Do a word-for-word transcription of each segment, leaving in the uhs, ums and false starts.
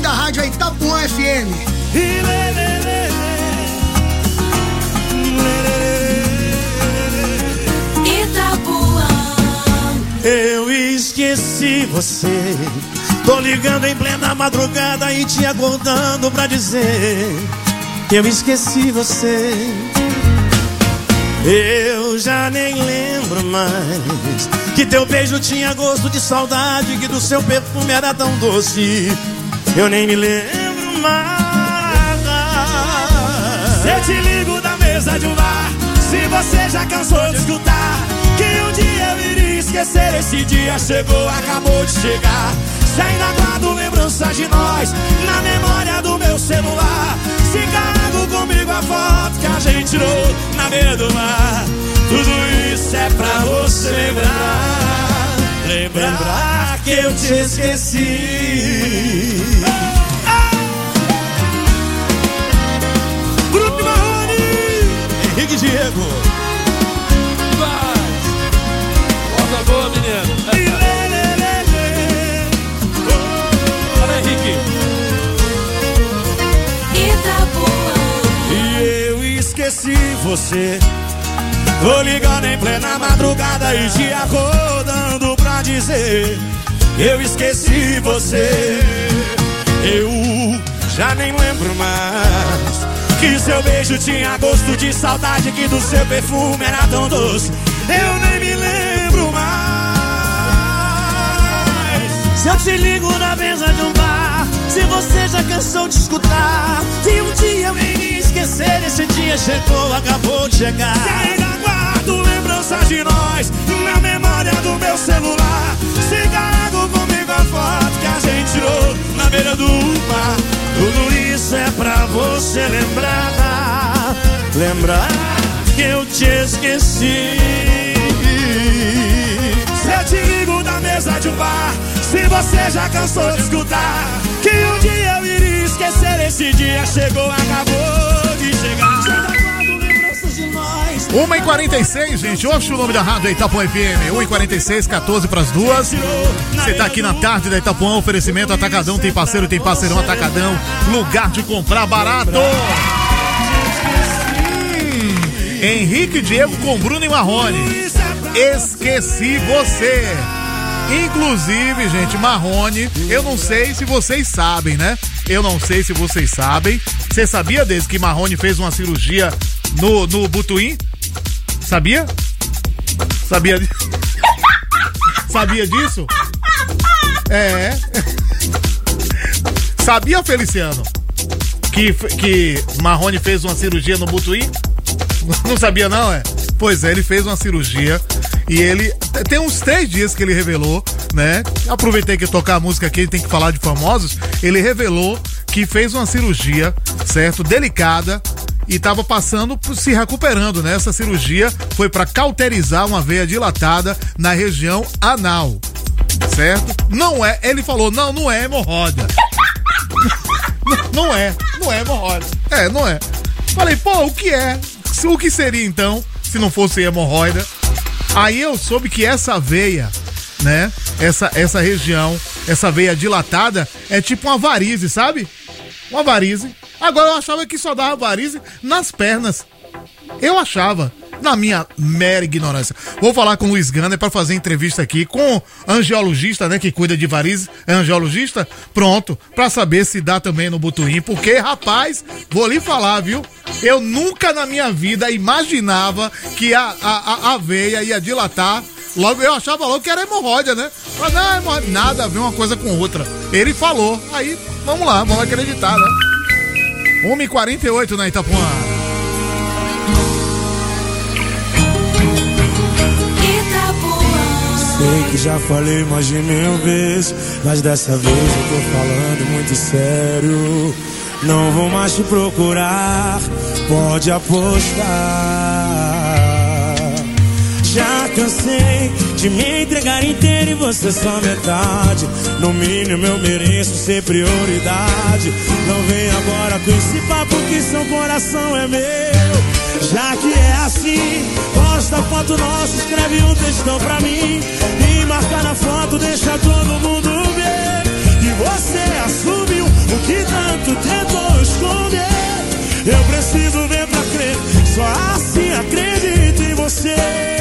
da rádio é Itapuã F M. Itapuã. Eu esqueci você. Tô ligando em plena madrugada e te acordando pra dizer que eu esqueci você. Eu já nem lembro mais que teu beijo tinha gosto de saudade, que do seu perfume era tão doce. Eu nem me lembro mais. Eu te ligo da mesa de um bar, se você já cansou de escutar que um dia eu iria esquecer. Esse dia chegou, acabou de chegar. Se ainda guardo lembranças de nós na memória do meu celular, se carrego comigo a foto que a gente tirou na beira do mar. Tudo isso é pra você lembrar, lembrar, lembrar que eu te esqueci. Grupo Marrone, Henrique Diego. Vai. Volta boa, menino. Olha, Henrique. Itapuã. E eu esqueci você. Tô ligando em plena madrugada e te acordando pra dizer eu esqueci você. Eu já nem lembro mais que seu beijo tinha gosto de saudade, que do seu perfume era tão doce. Eu nem me lembro mais. Se eu te ligo na mesa de um bar, se você já cansou de escutar que um dia eu iria esquecer. Esse dia chegou, acabou de chegar. Se ainda guardo lembranças de nós na memória do meu celular, se carrego comigo a foto que a gente tirou na beira do mar. Tudo isso é pra você lembrar, lembrar que eu te esqueci. Se eu te ligo da mesa de um bar, se você já cansou de escutar que um dia eu iria esquecer. Esse dia chegou, acabou de chegar. uma e quarenta e seis, gente. Ouça o nome da rádio é Itapuã F M. uma e quarenta e seis, quatorze para as duas. Você tá aqui na tarde da Itapuã. Oferecimento Atacadão. Tem parceiro, tem parceirão Atacadão. Lugar de comprar barato. Hum, Henrique Diego com Bruno e Marrone. Esqueci você. Inclusive, gente, Marrone, eu não sei se vocês sabem, né? Eu não sei se vocês sabem. Você sabia desde que Marrone fez uma cirurgia no, no Butuim? Sabia? Sabia disso? Sabia disso? É. Sabia, Feliciano? Que, que Marrone fez uma cirurgia no Butuim? Não sabia não, é? Pois é, ele fez uma cirurgia e ele... Tem uns três dias que ele revelou, né? Aproveitei que tocar a música aqui, ele tem que falar de famosos. Ele revelou que fez uma cirurgia, certo? Delicada. E tava passando, se recuperando, né? Essa cirurgia foi para cauterizar uma veia dilatada na região anal, certo? Não é, ele falou, não, não é hemorroida. Não é, não é hemorroida. É, não é. Falei, pô, o que é? O que seria então, se não fosse hemorroida? Aí eu soube que essa veia, né? Essa, essa região, essa veia dilatada é tipo uma varize, sabe? Uma varize. Agora eu achava que só dava varize nas pernas. Eu achava, na minha mera ignorância. Vou falar com o Luiz Gunner para fazer entrevista aqui com angiologista, né, que cuida de varizes. É angiologista? Pronto, para saber se dá também no Butuim. Porque, rapaz, vou lhe falar, viu? Eu nunca na minha vida imaginava que a, a, a veia ia dilatar. Logo, eu achava logo que era hemorroida, né? Mas não, hemorroida, nada a ver uma coisa com outra. Ele falou, aí, vamos lá, vamos acreditar, né? uma e quarenta e oito na Itapuã. Sei que já falei mais de mil vezes, mas dessa vez eu tô falando muito sério. Não vou mais te procurar, pode apostar. Já cansei de me entregar inteiro e você só metade. No mínimo eu mereço ser prioridade. Não vem agora com esse papo que seu coração é meu. Já que é assim, posta foto nossa, escreve um textão pra mim e marca na foto, deixa todo mundo ver que você assumiu o que tanto tentou esconder. Eu preciso ver pra crer, só assim acredito em você.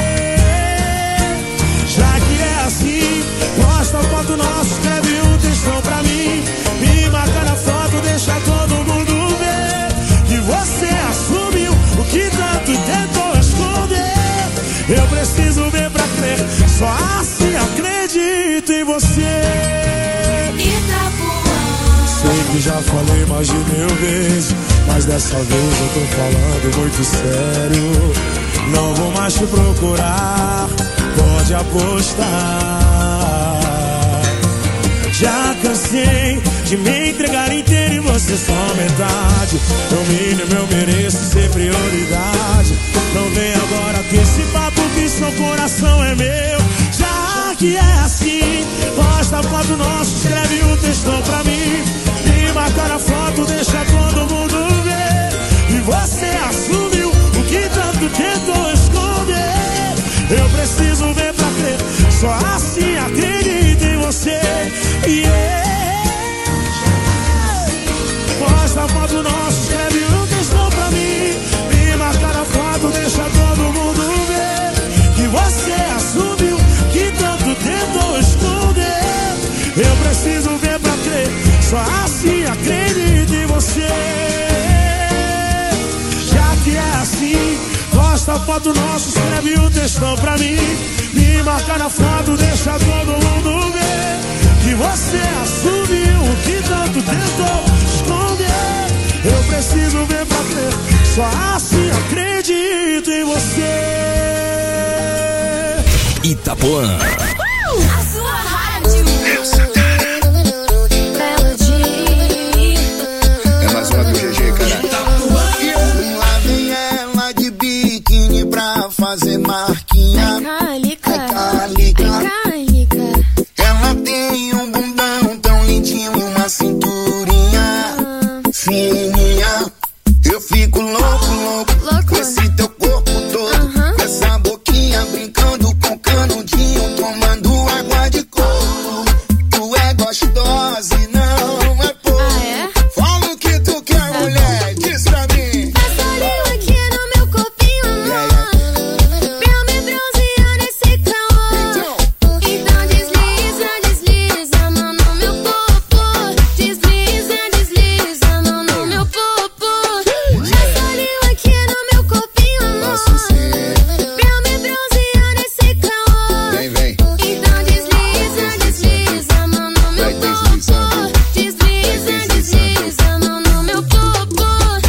Já que é assim, posta a foto nossa, escreve um textão pra mim, me marca na foto, deixa todo mundo ver que você assumiu o que tanto tentou esconder. Eu preciso ver pra crer, só assim acredito em você. Sei que já falei mais de mil vezes, mas dessa vez eu tô falando muito sério. Não vou mais te procurar, pode apostar. Já cansei de me entregar inteiro e você só metade. No mínimo eu mereço ser prioridade. Não vem agora com esse papo que seu coração é meu. Já que é assim, posta a foto nossa, escreve um textão pra mim, me marca na foto, deixa todo mundo ver. E você assumiu o que tanto tentou esconder. Eu preciso ver pra crer, só assim acredito em você. Yeah. Posta a foto nossa, escreve um textão pra mim, me marca na foto, deixa todo mundo ver. Que você assumiu que tanto tentou esconder. Eu preciso ver pra crer, só assim acredito em você. Já que é assim, posta a foto nossa, escreve um textão pra mim, me marca na foto, deixa todo mundo ver. Que você assumiu o que tanto tentou esconder. Eu preciso ver pra crer, só assim acredito em você. Itapuã. A sua rádio. É mais uma do G G, cara. Lá vem ela de biquíni pra fazer marquinha. Calica, Calica. calica. Ela tem um bundão tão lindinho e uma cinturinha fininha. Eu fico louco, louco, Louco. com esse teu corpo todo, Aham. com essa boquinha brincando com canudinho, tomando água de coco. Tu é gostosa e não é pouco. Ah, é? Fala o que tu quer, mulher, diz pra mim. Passa língua aqui no meu corpinho, amor, pra me bronzear nesse calor. Então desliza, desliza a mão no meu popô. Desliza, desliza a mão no meu popô. Passa língua aqui no meu corpinho, amor, Nossa, sim. pra me bronzear nesse calor. Vem, vem. Então desliza, desliza a mão no meu Vai popô. deslizando. Desliza, desliza a mão no meu popô.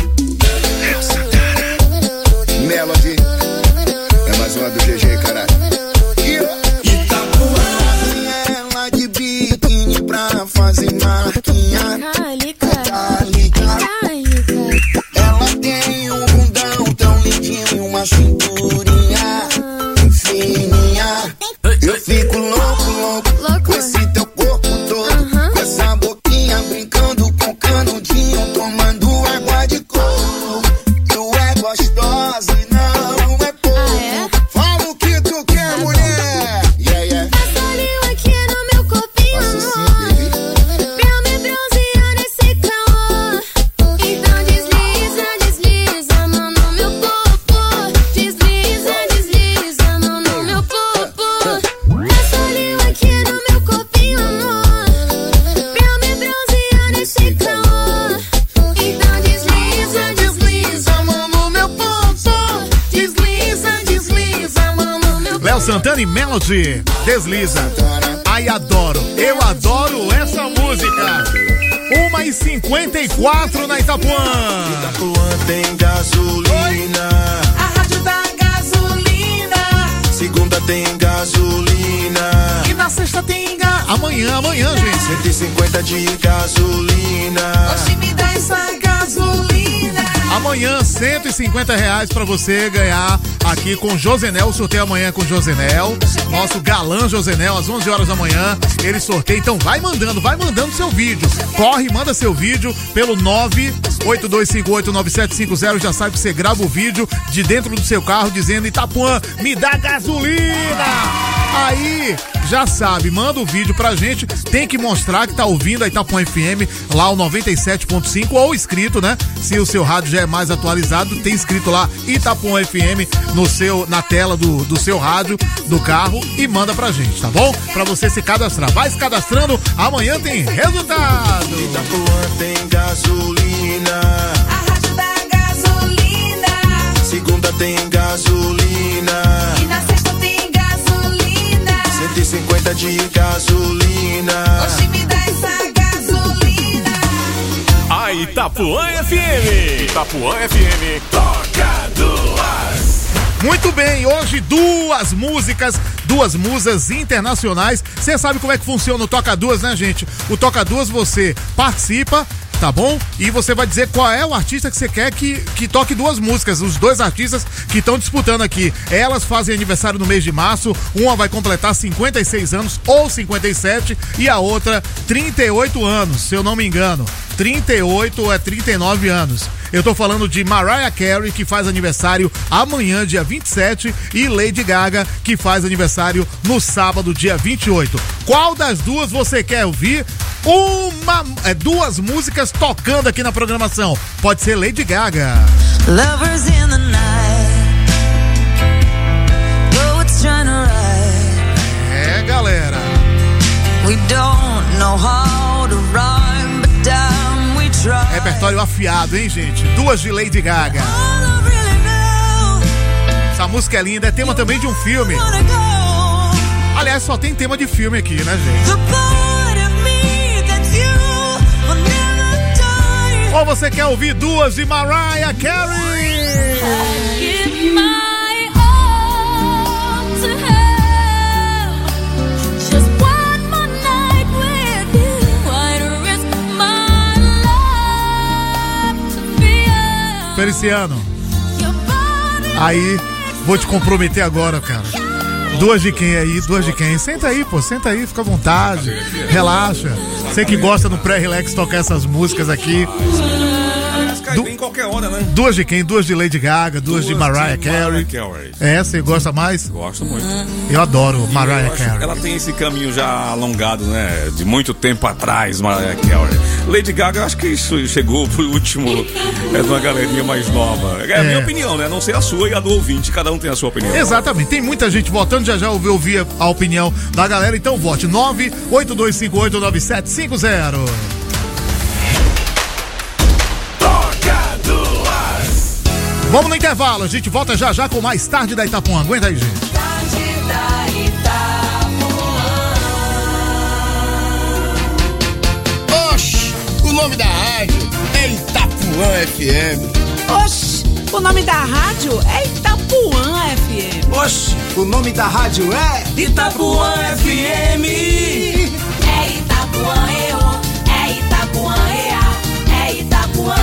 Melody. É mais uma do G G, caralho. Itapuã. Ela de biquíni pra fazer marquinha. Calica, Calica. calica. Ela tem um bundão tão lindinho e uma cinturinha fininha. Eu fico louco, louco, Louco. com esse teu corpo todo, Aham. com essa boquinha brincando com canudinho, tomando água de coco. Tu é gostosa e não é pouco. Ah, é? Fala o que tu quer, mulher. Yeah, yeah. Passa língua aqui no meu corpinho, Nossa, sim, amor, baby. pra me bronzear nesse calor. Então desliza, desliza a mão no meu popô. Desliza, desliza a mão no meu popô. Passa língua aqui no meu corpinho, amor, pra me bronzear nesse calor. Então desliza, desliza a mão no meu popô. Desliza, desliza a mão no meu popô. Léo Santana e Melody, Desliza. Ai, adoro, eu adoro essa música. uma e cinquenta e quatro na Itapuã. Itapuã tem gasolina. A rádio da gasolina. Segunda tem gasolina. E na sexta tem ga... Amanhã, amanhã, gente. cento e cinquenta de gasolina. Oxe, me dá essa gasolina. Amanhã, cento e cinquenta reais pra você ganhar aqui com Josenel. O sorteio amanhã com Josenel. Nosso galã Josenel, às onze horas da manhã. Ele sorteia. Então vai mandando, vai mandando seu vídeo. Corre, manda seu vídeo pelo nove oito dois cinco oito nove sete cinco zero. Já sabe que você grava o vídeo de dentro do seu carro dizendo: Itapuã, me dá gasolina! Aí, já sabe, manda o vídeo pra gente, tem que mostrar que tá ouvindo a Itapuã F M, lá o noventa e sete ponto cinco, ou escrito, né? Se o seu rádio já é mais atualizado, tem escrito lá Itapuã F M no seu, na tela do, do seu rádio, do carro, e manda pra gente, tá bom? Pra você se cadastrar. Vai se cadastrando, amanhã tem resultado. Itapuã tem gasolina. A rádio da gasolina. Segunda tem gasolina. E na sexta tem gasolina. cento e cinquenta de gasolina. Oxi, me dá essa gasolina. A Itapuã F M. Itapuã F M. Toca duas. Muito bem, hoje duas músicas, duas musas internacionais. Você sabe como é que funciona o Toca Duas, né, gente? O Toca Duas, você participa, tá bom? E você vai dizer qual é o artista que você quer que, que toque duas músicas. Os dois artistas que estão disputando aqui. Elas fazem aniversário no mês de março. Uma vai completar cinquenta e seis anos ou cinquenta e sete e a outra trinta e oito anos, se eu não me engano. trinta e oito ou é trinta e nove anos. Eu tô falando de Mariah Carey, que faz aniversário amanhã, dia vinte e sete, e Lady Gaga, que faz aniversário no sábado, dia vinte e oito. Qual das duas você quer ouvir? Uma, é, duas músicas tocando aqui na programação. Pode ser Lady Gaga. Lovers in the night. Though it's trying to ride. É, galera. We don't know how to rhyme, but damn, we try. Repertório afiado, hein, gente? Duas de Lady Gaga. All I really know. Essa música é linda, é tema também de um filme. Wanna go. Aliás, só tem tema de filme aqui, né, gente? The part of me that's you will never die. Ou você quer ouvir duas de Mariah Carey? Give my all to her. Just one more night with you. I'd risk my love to feel Feliciano, your body. aí, vou te comprometer agora, cara. Duas de quem aí? Duas de quem? Senta aí, pô, senta aí, fica à vontade, relaxa. Você que gosta no pré-relax tocar essas músicas aqui. Cai bem em qualquer hora, né? Duas de quem? Duas de Lady Gaga, duas, de Mariah Carey. Carey. É, você gosta mais? Gosto muito. Eu adoro Mariah Eu acho que Carey. ela tem esse caminho já alongado, né? De muito tempo atrás, Mariah Carey. Lady Gaga, eu acho que isso chegou pro último, é de uma galerinha mais nova. É a É. minha opinião, né? Não sei a sua e a do ouvinte, cada um tem a sua opinião. Exatamente, tem muita gente votando, já já ouvi, ouvi a opinião da galera, então vote nove oito dois cinco oito nove sete cinco zero. Toca duas. Vamos no intervalo, a gente volta já já com mais Tarde da Itapuã. Aguenta aí, gente. Tarde da Itapuã. Oxi, o nome da rádio é Itapuã F M. Oxi, o nome da rádio é Itapuã F M. Oxi, o nome da rádio é Itapuã F M. É Itapuã, eu. É Itapuã, ea. É Itapuã.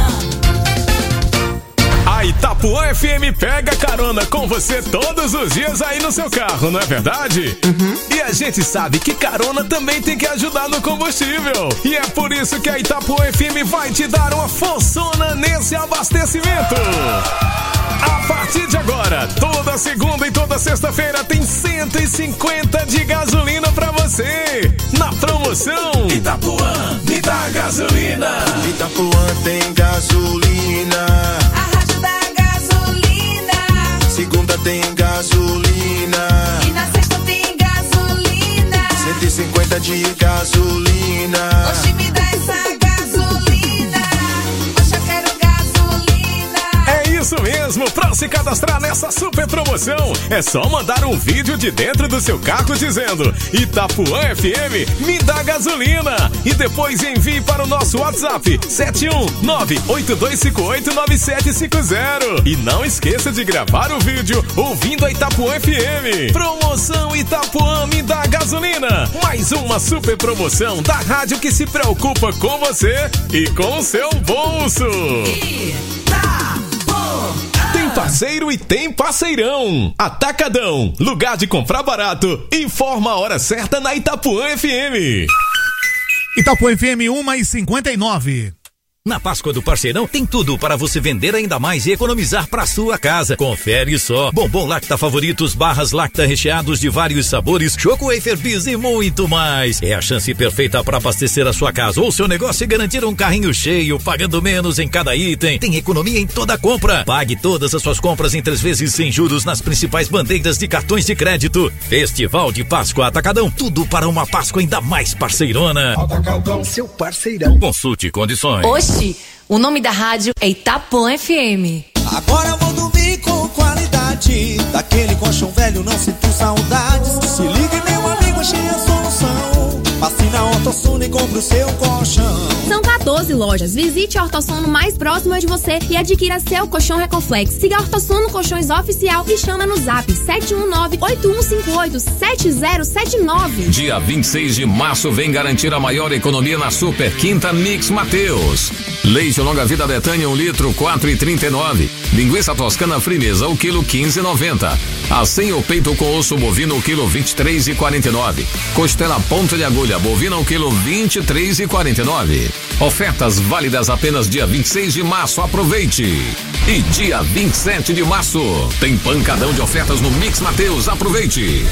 A Itapuã F M pega carona com você todos os dias aí no seu carro, não é verdade? E a gente sabe que carona também tem que ajudar no combustível. E é por isso que a Itapuã F M vai te dar uma forçona nesse abastecimento. A partir de agora, toda segunda e toda sexta-feira tem cento e cinquenta de gasolina pra você. Na promoção Itapuã, me dá gasolina. Itapuã tem gasolina. A rádio da gasolina. Segunda tem gasolina. E na sexta tem gasolina. cento e cinquenta de gasolina. Oxi, me dá essa gasolina. Oxi, eu quero gasolina. É isso mesmo, pra se cadastrar nessa super promoção, é só mandar um vídeo de dentro do seu carro dizendo Itapuã F M, me dá gasolina. E depois envie para o nosso WhatsApp sete um nove oito dois cinco oito nove sete cinco zero. E não esqueça de gravar o vídeo ouvindo a Itapuã F M. Promoção Itapuã, me dá gasolina. Mais uma super promoção da rádio que se preocupa com você e com o seu bolso. Tem parceiro e tem parceirão. Atacadão, lugar de comprar barato. Informa a hora certa na Itapuã F M. Itapuã F M uma e cinquenta e nove. Na Páscoa do Parceirão tem tudo para você vender ainda mais e economizar para sua casa. Confere só. Bombom Lacta Favoritos, barras Lacta recheados de vários sabores, Choco Wafer Bis e muito mais. É a chance perfeita para abastecer a sua casa ou seu negócio e garantir um carrinho cheio, pagando menos em cada item. Tem economia em toda compra. Pague todas as suas compras em três vezes sem juros nas principais bandeiras de cartões de crédito. Festival de Páscoa Atacadão. Tudo para uma Páscoa ainda mais parceirona. Atacadão, seu parceirão. Consulte condições. Oxi, o nome da rádio é Itapuã F M. Agora eu vou dormir com qualidade. Daquele colchão velho não sinto saudades. Se liga, meu amigo, achei a solução. Passe na Ortosono e compre o seu colchão. São quatorze lojas. Visite a Ortosono mais próxima de você e adquira seu colchão Recoflex. Siga a Ortosono Colchões Oficial e chama no zap sete um nove, oito um cinco oito, sete zero sete nove. Dia vinte e seis de março vem garantir a maior economia na Super Quinta Mix Mateus. Leite longa vida Betânia um litro quatro e trinta e nove. Linguiça toscana Frimeza o quilo quinze e noventa. Assim o peito com osso bovino o quilo vinte e três e quarenta e nove. Costela ponta de agulha bovina o quilo vinte e três e quarenta e nove. Ofertas válidas apenas dia vinte e seis de março. Aproveite. E dia vinte e sete de março tem pancadão de ofertas no Mix Mateus. Aproveite.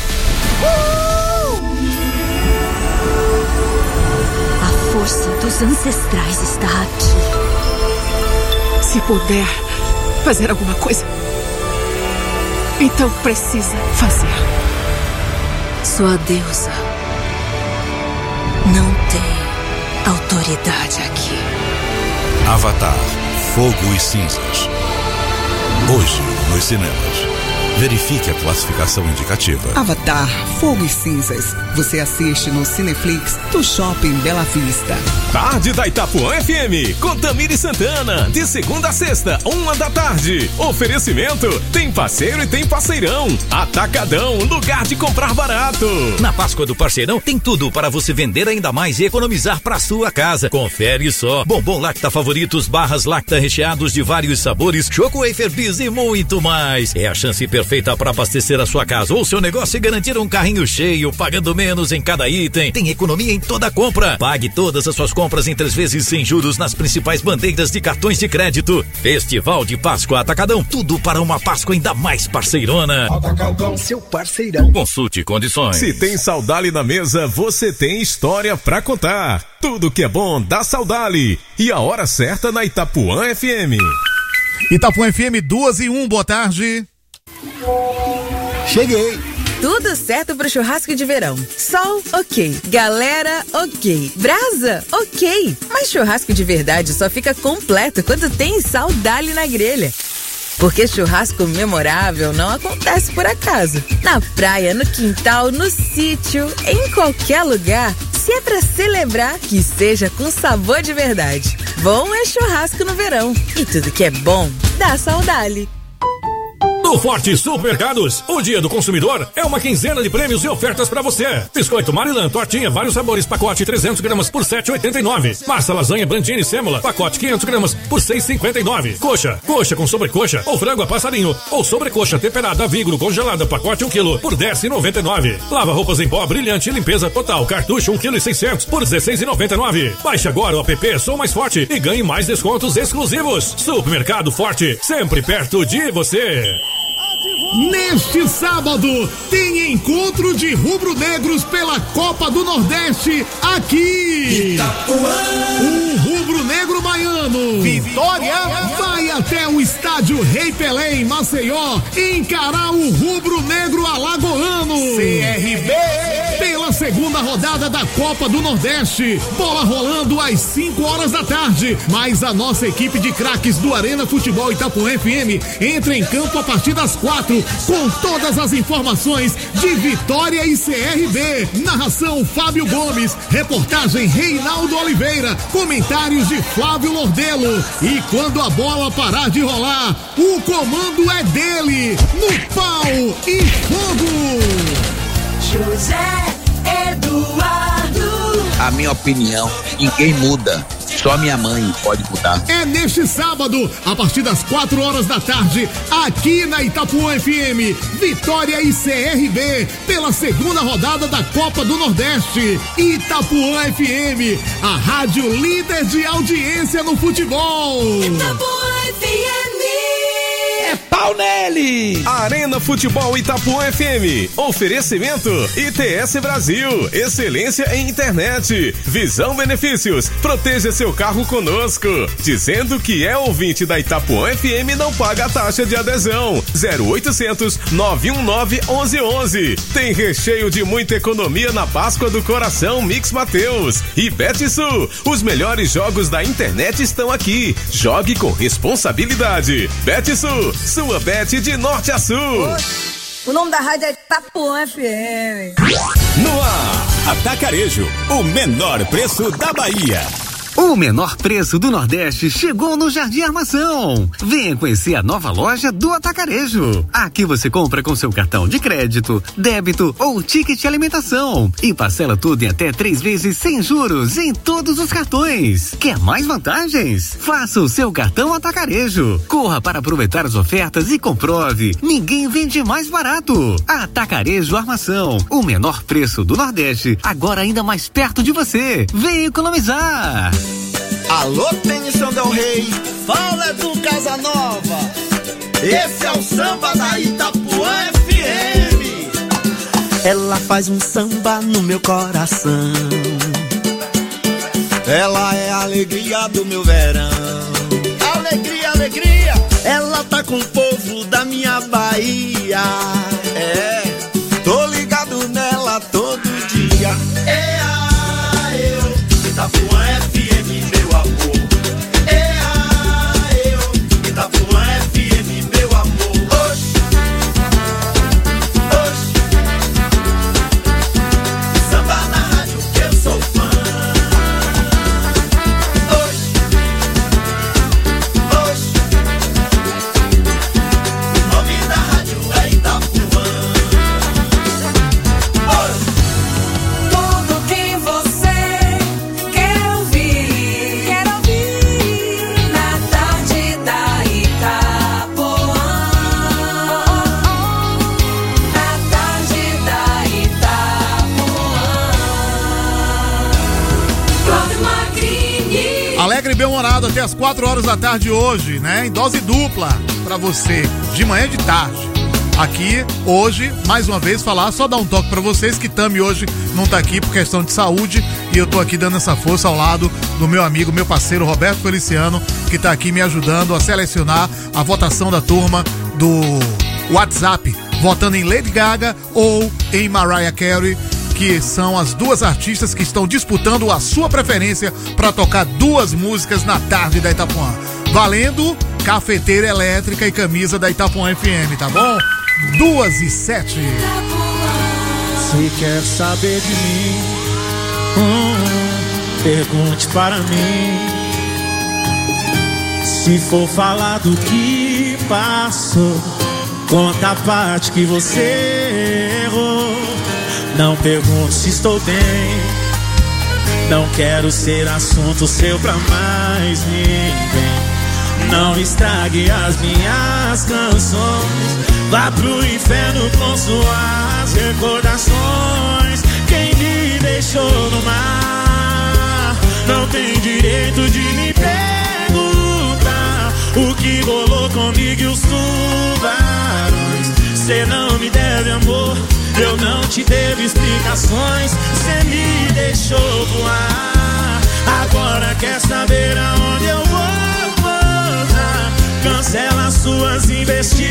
A força dos ancestrais está aqui. Se puder fazer alguma coisa, então precisa fazer. Sua deusa não tem autoridade aqui. Avatar, Fogo e Cinzas. Hoje, nos cinemas. Verifique a classificação indicativa. Avatar, Fogo e Cinzas. Você assiste no Cineflix do Shopping Bela Vista. Tarde da Itapuã F M, com Tamiri Santana, de segunda a sexta, uma da tarde. Oferecimento, tem parceiro e tem parceirão. Atacadão, lugar de comprar barato. Na Páscoa do Parceirão tem tudo para você vender ainda mais e economizar para sua casa. Confere só. Bombom Lacta Favoritos, barras Lacta recheados de vários sabores, Choco Wafer Bis e muito mais. É a chance perfeita para abastecer a sua casa ou seu negócio e garantir um carrinho cheio, pagando menos em cada item. Tem economia em toda compra. Pague todas as suas compras em três vezes sem juros nas principais bandeiras de cartões de crédito. Festival de Páscoa Atacadão. Tudo para uma Páscoa ainda mais parceirona. Atacadão, seu parceirão. Consulte condições. Se tem Saudali na mesa, você tem história pra contar. Tudo que é bom dá Saudali. E a hora certa na Itapuã F M. Itapuã F M duas e um, boa tarde. Cheguei. Tudo certo pro churrasco de verão. Sol, ok. Galera, ok. Brasa, ok. Mas churrasco de verdade só fica completo quando tem Saudali na grelha. Porque churrasco memorável não acontece por acaso. Na praia, no quintal, no sítio, em qualquer lugar. Se é pra celebrar, que seja com sabor de verdade. Bom é churrasco no verão. E tudo que é bom, dá Saudali. No Forte Supermercados, o Dia do Consumidor é uma quinzena de prêmios e ofertas pra você. Biscoito Marilã, tortinha, vários sabores, pacote trezentos gramas por sete reais e oitenta e nove centavos. Massa lasanha Brandini Sêmola, pacote quinhentos gramas por seis reais e cinquenta e nove centavos. Coxa, coxa com sobrecoxa ou frango a passarinho ou sobrecoxa temperada Vigro congelada, pacote um quilo por dez reais e noventa e nove centavos. Lava roupas em pó brilhante limpeza total, cartucho um quilo e seiscentos por dezesseis reais e noventa e nove centavos. Baixe agora o app Sou Mais Forte e ganhe mais descontos exclusivos. Supermercado Forte, sempre perto de você. Neste sábado tem encontro de rubro-negros pela Copa do Nordeste aqui. Itapuã. O rubro-negro baiano Vitória vai até o estádio Rei Pelé em Maceió encarar o rubro-negro alagoano C R B pela segunda rodada da Copa do Nordeste. Bola rolando às cinco horas da tarde. Mas a nossa equipe de craques do Arena Futebol Itapuã F M entra em campo a partir das quatro com todas as informações de Vitória e C R B. Narração Fábio Gomes, reportagem Reinaldo Oliveira, comentários de Flávio Lordelo. E quando a bola parar de rolar, o comando é dele, no pau e fogo. José Eduardo. A minha opinião, ninguém muda. Só minha mãe pode mudar. É neste sábado, a partir das quatro horas da tarde, aqui na Itapuã F M, Vitória e C R B, pela segunda rodada da Copa do Nordeste. Itapuã F M, a rádio líder de audiência no futebol. Itapuã F M. É pau nele! Arena Futebol Itapuã F M. Oferecimento I T S Brasil. Excelência em internet. Visão Benefícios. Proteja seu carro conosco. Dizendo que é ouvinte da Itapuã F M não paga a taxa de adesão. zero oitocentos, nove um nove, onze onze. Tem recheio de muita economia na Páscoa do Coração Mix Mateus. E Betsul. Os melhores jogos da internet estão aqui. Jogue com responsabilidade. Betsul. Sua bet de norte a sul. O nome da rádio é Itapuã F M. No ar, Atacarejo, o menor preço da Bahia. O menor preço do Nordeste chegou no Jardim Armação. Venha conhecer a nova loja do Atacarejo. Aqui você compra com seu cartão de crédito, débito ou ticket de alimentação e parcela tudo em até três vezes sem juros em todos os cartões. Quer mais vantagens? Faça o seu cartão Atacarejo. Corra para aproveitar as ofertas e comprove. Ninguém vende mais barato. Atacarejo Armação, o menor preço do Nordeste, agora ainda mais perto de você. Venha economizar. Alô, Tênison Del Rey, fala do Casanova. Esse é o samba da Itapuã F M. Ela faz um samba no meu coração. Ela é a alegria do meu verão. Alegria, alegria. Ela tá com o povo da minha Bahia. É, tô ligado nela todo dia. É a eu, Itapuã F M, meu amor. É a eu, Itapuã F M, meu amor. Oxi, oxi. Samba na rádio que eu sou fã. Oxi, oxi. O nome da rádio é Itapuã. Oxi. Tudo que você quer ouvir, quer ouvir na tarde da Itapuã. Na tarde da Itapuã. Cláudio Magrini. Alegre e bem-humorado até as quatro horas da tarde hoje, né? Em dose dupla pra você, de manhã e de tarde. Aqui, hoje, mais uma vez, falar, só dar um toque pra vocês que Tami hoje não tá aqui por questão de saúde e eu tô aqui dando essa força ao lado do meu amigo, meu parceiro Roberto Feliciano, que tá aqui me ajudando a selecionar a votação da turma do WhatsApp, votando em Lady Gaga ou em Mariah Carey, que são as duas artistas que estão disputando a sua preferência para tocar duas músicas na tarde da Itapuã. Valendo cafeteira elétrica e camisa da Itapuã F M, tá bom? Duas e sete. Se quer saber de mim, hum, pergunte para mim. Se for falar do que passou, conta a parte que você errou. Não pergunte se estou bem, não quero ser assunto seu pra mais ninguém. Não estrague as minhas canções, vá pro inferno com suas recordações. Quem me deixou no mar não tem direito de me perguntar o que rolou comigo e os tubarões. Cê não me deve amor, eu não te devo explicações. Cê me deixou voar, agora quer saber aonde eu vou pousar. Cancela suas investigações.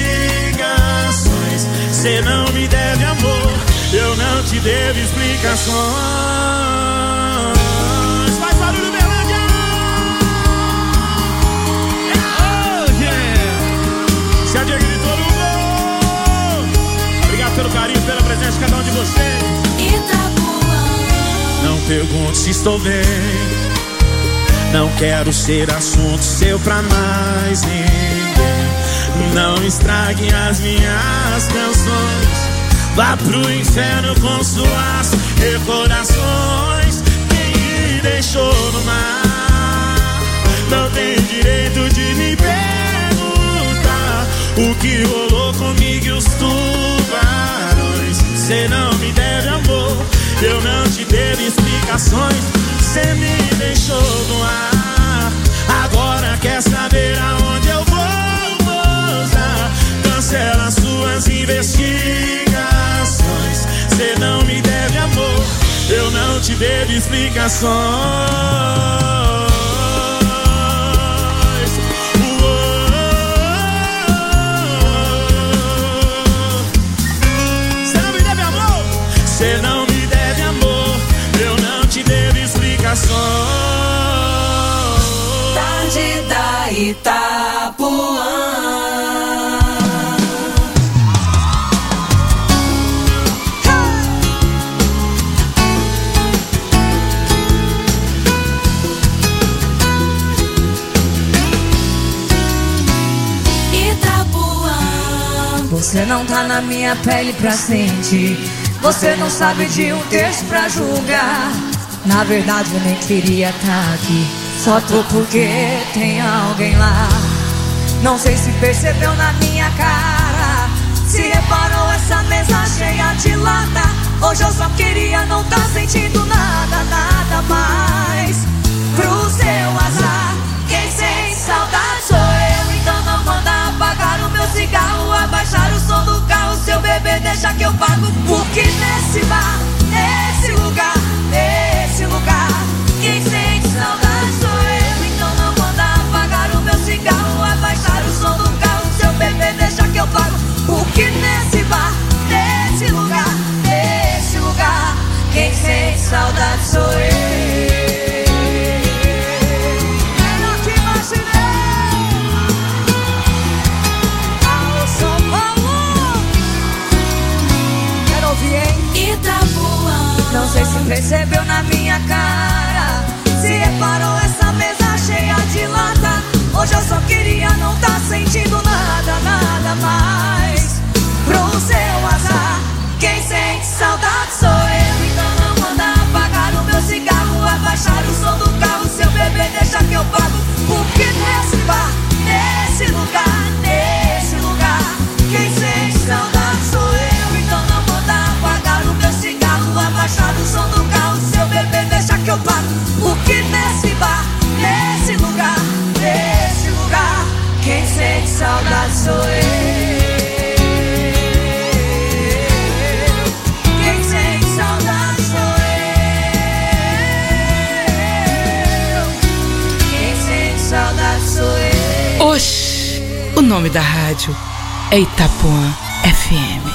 Cê não me deve amor, eu não te devo explicações. Faz barulho, Berlândia! Oh, yeah! Se a Diego de todo mundo. Obrigado pelo carinho, pela presença de cada um de vocês. Não pergunte se estou bem, não quero ser assunto seu pra mais ninguém. Não estrague as minhas canções, vá pro inferno com suas recordações. Quem me deixou no mar não tem direito de me perguntar o que rolou comigo e os tubarões. Cê não me deve amor, eu não te devo explicações. Cê me deixou no ar, agora quer saber aonde eu vou, moça? Cancela suas investigações. Cê não me deve amor, eu não te devo explicações. Cê não me deve amor, eu não te devo explicações. Tarde da Itapuã. Itapuã. Você não tá na minha pele pra sentir. Você não sabe de um texto pra julgar. Na verdade eu nem queria estar aqui, só tô porque tem alguém lá. Não sei se percebeu na minha cara, se reparou essa mesa cheia de lata. Hoje eu só queria não tá sentindo nada, nada mais. Pro seu azar, quem sente saudade sou eu. Então não manda apagar o meu cigarro, abaixar o som do carro. Seu bebê deixa que eu pago, porque nesse bar, nesse lugar, nesse lugar, quem sente saudade sou eu. Então não manda apagar o meu cigarro, abaixar o som do carro. Seu bebê deixa que eu pago, porque nesse bar, nesse lugar, nesse lugar, quem sente saudade sou eu. Não sei se percebeu na minha cara, se reparou essa mesa cheia de lata. Hoje eu só queria não tá sentindo nada, nada mais. Pro seu azar, quem sente saudade sou eu. Então não manda apagar o meu cigarro, abaixar o som do carro. Seu bebê deixa que eu pago, porque nesse bar, nesse lugar, nesse lugar, quem sente saudade sou eu. Então não manda apagar o meu cigarro, abaixar o som do carro. Seu bebê deixa que eu pago, porque nesse bar, nesse lugar, nesse lugar, quem sente saudade sou eu. Quem sente saudade sou eu. Quem sente saudade sou eu. Oxi, o nome da rádio é Itapuã F M.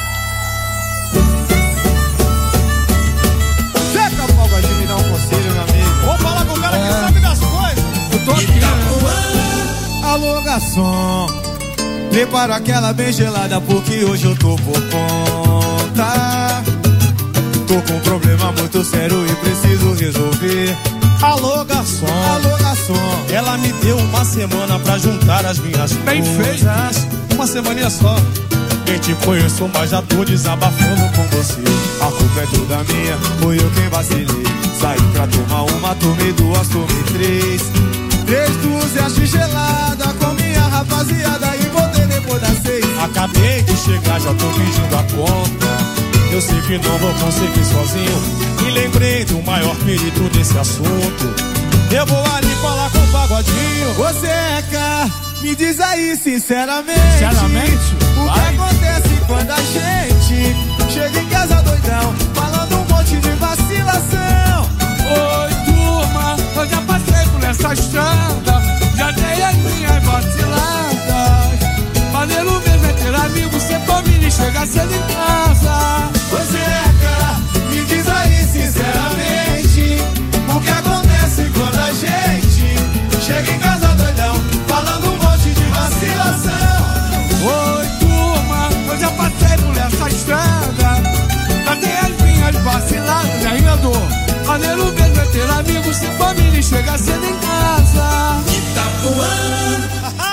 Vamos falar com o cara é. que sabe das coisas. Eu tô aqui. Alô, garçom, prepara aquela bem gelada, porque hoje eu tô por conta. Tô com um problema muito sério e preciso resolver. Alô, garçom, alô, garçom, ela me deu uma semana pra juntar as minhas bem coisas. Uma semaninha só. Nem te conheço, mas já tô desabafando com você. A culpa é toda minha, foi eu quem vacilei. Saí pra tomar uma, tomei duas, tomei três. Três dúzias de gelada com minha rapaziada e voltei depois das seis. Acabei de chegar, já tô pedindo a conta. Eu sei que não vou conseguir sozinho e lembrei do maior perigo desse assunto. Eu vou ali falar com o pagodinho. Você é cá, me diz aí sinceramente, sinceramente? O vai. que acontece quando a gente chega em casa doidão, falando um monte de vacilação. Oi, turma, eu já passei por essa estrada, já dei as minhas vaciladas. Maneiro mesmo é ter amigo, sem família e chegar cedo em casa. Você é cá, me diz aí sinceramente, o que acontece quando a gente chega em casa doidão, falando um monte de vacilação. Oi, turma, eu já passei por essa estrada, já dei as minhas vaciladas. E aí, meu dor, maneiro mesmo é ter amigos, sem família e chegar cedo em casa. Itapuã.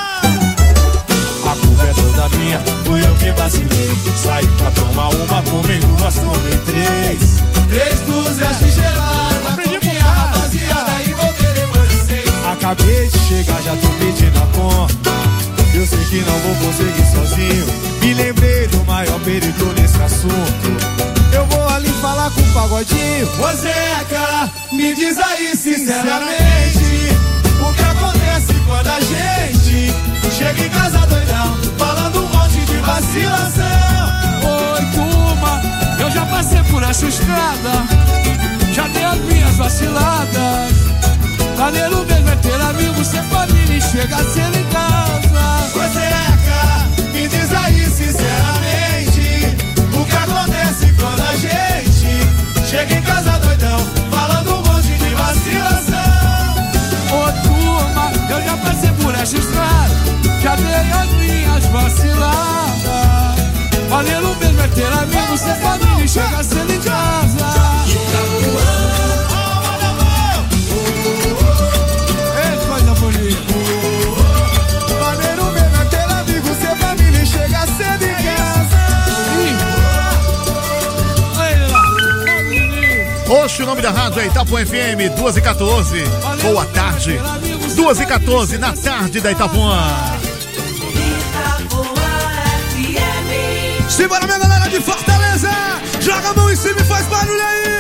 A culpa é toda minha, fui eu que vacilei. Saí pra tomar uma, tomei duas, tomei três. Três dúzias de gelada com minha rapaziada e voltei depois de seis. acabei de chegar, já tô pedindo a conta. Eu sei que não vou conseguir sozinho. Me lembrei do maior perigo nesse assunto. Eu vou ali falar com o Pagodinho. Ô Zeca, me diz aí sinceramente, o que acontece quando a gente chega em casa doidão, falando um monte de vacilação. Oi, turma, eu já passei por essa estrada, já dei as minhas vaciladas. Maneiro mesmo é ter amigo, ser família e chegar cedo em casa. Ô Zeca, me diz aí sinceramente, o que acontece quando a gente chega em casa doidão, falando um monte de vacilação. Ô turma, eu já passei por essa estrada, já dei as minhas vaciladas. Maneiro mesmo é ter amigo, ser família e chegar cedo em casa. Maneiro mesmo é ter amigo, ser família e chegar cedo em casa. Oxe, o nome da rádio é Itapuã F M, duas e quatorze. Boa tarde. duas e quatorze na tarde da Itapuã. Simbora, minha galera de Fortaleza. Joga a mão em cima e faz barulho aí.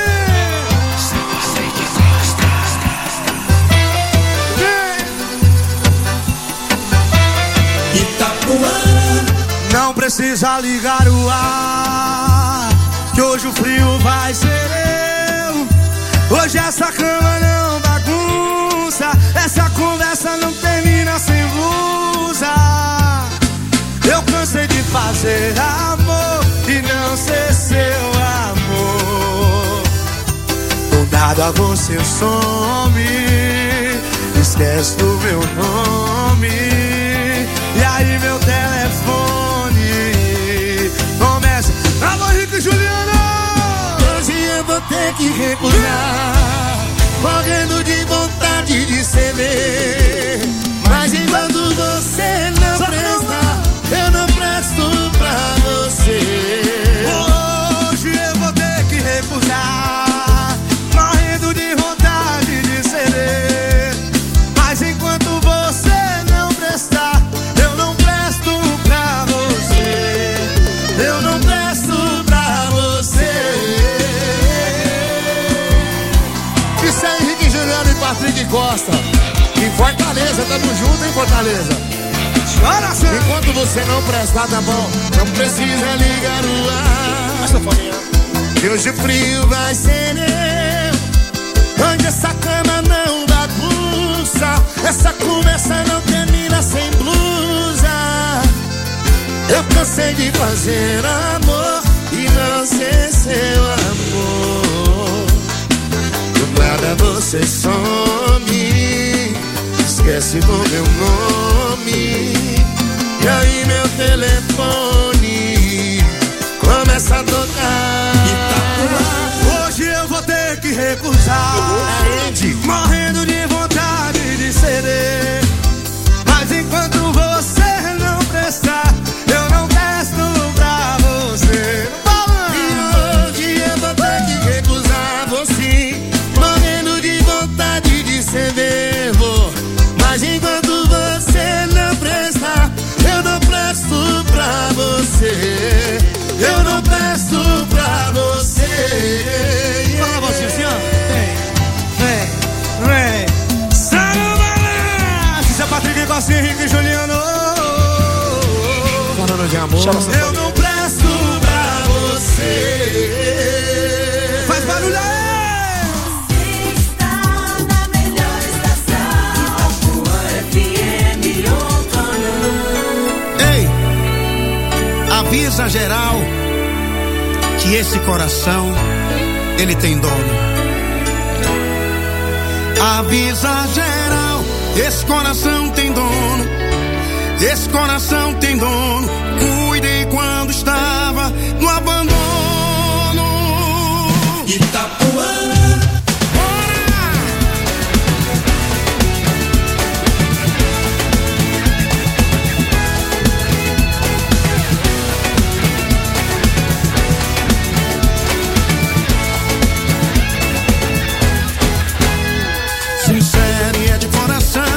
Não precisa ligar o ar, que hoje o frio vai ser eu. Hoje essa cama não bagunça, essa conversa não termina sem blusa. Eu cansei de fazer amor e não ser seu amor. Do nada você some, esquece do meu nome. E aí meu telefone começa: alô, Rico e Juliano. Hoje eu vou ter que recusar, morrendo de vontade de ceder. Mas enquanto você não presta, eu não presto pra você. Hoje eu vou ter que recusar, morrendo de vontade de ceder. Mas enquanto você não prestar, eu não presto pra você. Eu não presto pra você. Isso é Henrique Juliano e Patrick Costa. Em Fortaleza, tamo junto em Fortaleza. Enquanto você não prestar, tá bom, não precisa ligar o ar. Que hoje o frio vai ser eu. Onde essa cama não bagunça, essa conversa não termina sem blusa. Eu cansei de fazer amor e não ser seu amor. Do nada você some, esquece do meu nome. E aí meu telefone começa a tocar. Hoje eu vou ter que recusar, morrendo de vontade de ceder. Mas enquanto você não prestar, eu não presto pra você. E hoje eu vou ter que recusar você, morrendo de vontade de ceder. Mas enquanto você não prestar, eu não presto pra você. Eu não presto pra você. Fala você assim, ó. Vem, vem, vem. Sarabala! Isso é Patrick Costa, Henrique e Juliano. Falando de amor. Eu não presto pra você. Faz barulho aí. Avisa geral que esse coração, ele tem dono. Avisa geral, esse coração tem dono. Esse coração tem dono. Cuidei quando estava no abandono. Itapuã. Sincero e é de coração,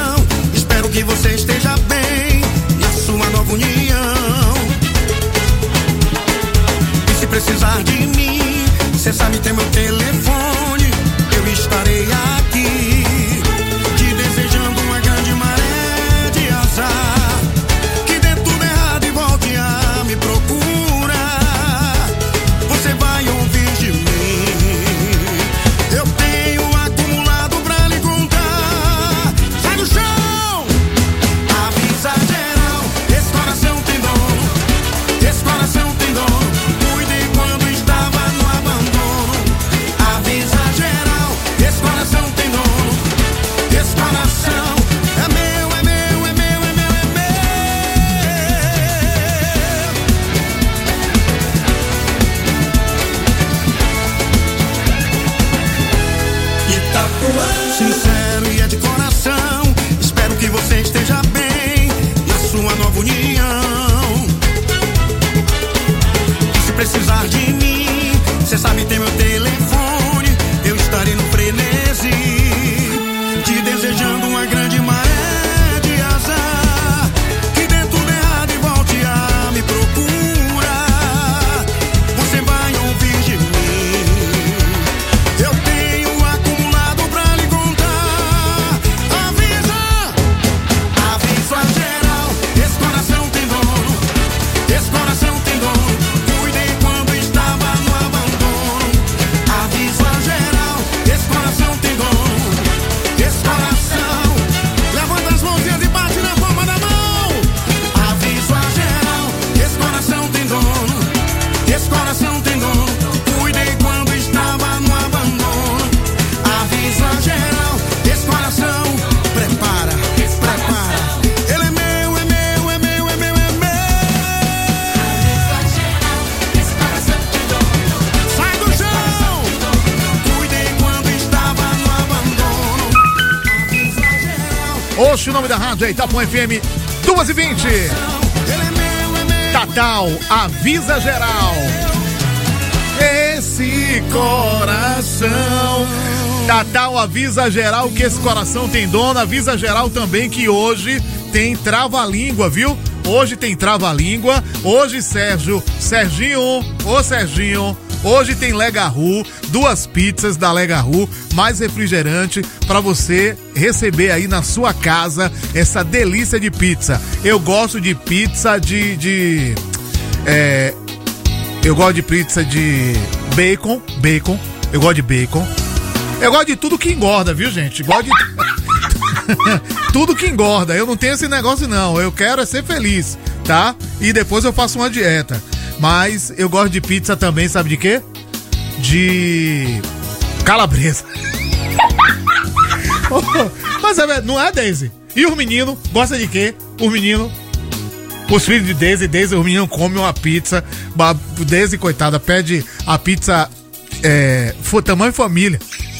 tem meu telefone, eu estarei aqui, te desejando uma grande maré de azar, que dê tudo errado e volte a me procurar. Você vai ouvir de mim, eu tenho acumulado pra lhe contar. Sai do chão, avisa geral, esse coração tem dono, esse coração tem dono. Cuidei quando estava no abandono. Avisa geral, esse coração tem dono, esse coração é meu, é meu, é meu, é meu, é meu. Itapuã. Sincero e é de coração, espero que você esteja bem na sua nova união. E se precisar de mim, cê sabe tem meu telefone, eu estarei no frenesi, te desejando uma grande maré de azar, que dê tudo errado e volte a me procurar. Você vai ouvir de mim, eu tenho acumulado pra lhe contar. Avisa, avisa geral, esse coração tem dono, esse coração tem dono. Cuidei quando estava no abandono. Avisa geral, esse coração tem dono, esse coração. Levanta as mãozinhas e bate na palma da mão. Avisa geral, esse coração tem dono, esse coração tem dono. Cuidei quando estava no abandono. Avisa geral, esse coração. Prepara, prepara. Ele é meu, é meu, é meu, é meu, é meu. Sai do chão. Cuidei quando estava no abandono. Avisa geral. Oxe, o nome da rádio é Itapuã F M duas e vinte. Ele é meu, é meu. Tatal, avisa geral. Esse coração. Tatal, avisa geral que esse coração tem dono. Avisa geral também que hoje tem trava-língua, viu? Hoje tem trava-língua. Hoje, Sérgio, Serginho, ô Serginho, hoje tem Legarru, duas pizzas da Legarru, mais refrigerante pra você receber aí na sua casa essa delícia de pizza. Eu gosto de pizza de, de é, eu gosto de pizza de bacon, bacon, eu gosto de bacon. Eu gosto de tudo que engorda, viu, gente? Gosto de tudo que engorda. Eu não tenho esse negócio, não. Eu quero é ser feliz, tá? E depois eu faço uma dieta. Mas eu gosto de pizza também, sabe de quê? De calabresa. Mas é, não é, Daisy? E os meninos gostam de quê? Os meninos, os filhos de Daisy, Daisy, os meninos comem uma pizza. Daisy, coitada, pede a pizza é, tamanho família.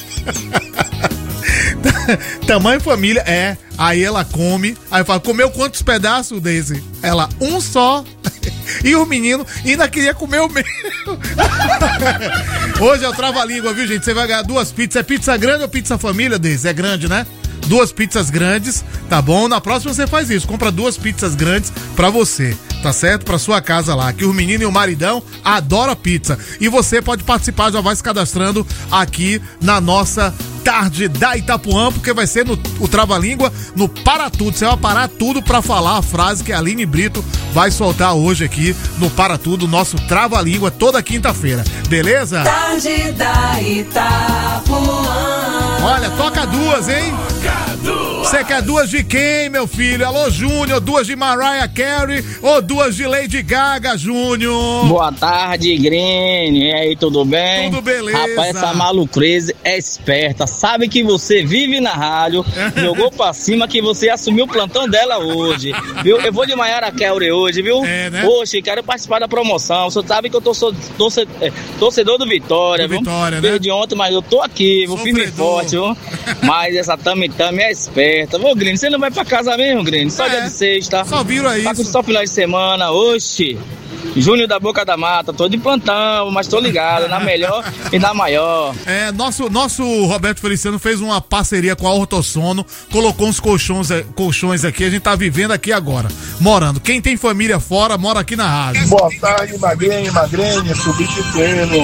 Tamanho família, é. Aí ela come. Aí fala, comeu quantos pedaços, Daisy? Ela, um só. E o menino ainda queria comer o meu. Hoje é o trava-língua, viu, gente? Você vai ganhar duas pizzas. É pizza grande ou pizza família, Daisy? É grande, né? Duas pizzas grandes, tá bom? Na próxima você faz isso. Compra duas pizzas grandes pra você, tá certo? Pra sua casa lá. Que o menino e o maridão adoram pizza. E você pode participar, já vai se cadastrando aqui na nossa tarde da Itapuã, porque vai ser no o Trava-Língua no Para Tudo. Você vai parar tudo pra falar a frase que a Aline Brito vai soltar hoje aqui no Para Tudo, nosso Trava-Língua, toda quinta-feira. Beleza? Tarde da Itapuã. Olha, toca duas, hein? Você quer duas de quem, meu filho? Alô, Júnior, duas de Mariah Carey ou duas de Lady Gaga, Júnior? Boa tarde, Green. E aí, tudo bem? Tudo beleza. Rapaz, essa Malu Crazy é esperta. Sabe que você vive na rádio, jogou pra cima que você assumiu o plantão dela hoje. Viu? Eu vou de Mariah Carey hoje, viu? É, né? Hoje, quero participar da promoção. Você sabe que eu tô so, torce, é, torcedor do Vitória, do viu? Vitória, né? Perdi ontem, mas eu tô aqui, vou firme e forte, viu? Mas essa Tami Tami é esperta. Ô, Green, você não vai pra casa mesmo, Green? Só é. Dia de sexta. Só viram aí. Tá com só final de semana, oxi. Júnior da Boca da Mata, tô de plantão, mas tô ligado, na melhor e na maior. É, nosso, nosso Roberto Feliciano fez uma parceria com a Ortossono, colocou uns colchões, colchões aqui, a gente tá vivendo aqui agora, morando. Quem tem família fora, mora aqui na rádio. Boa tarde, Magrenha, Magrenha, substituindo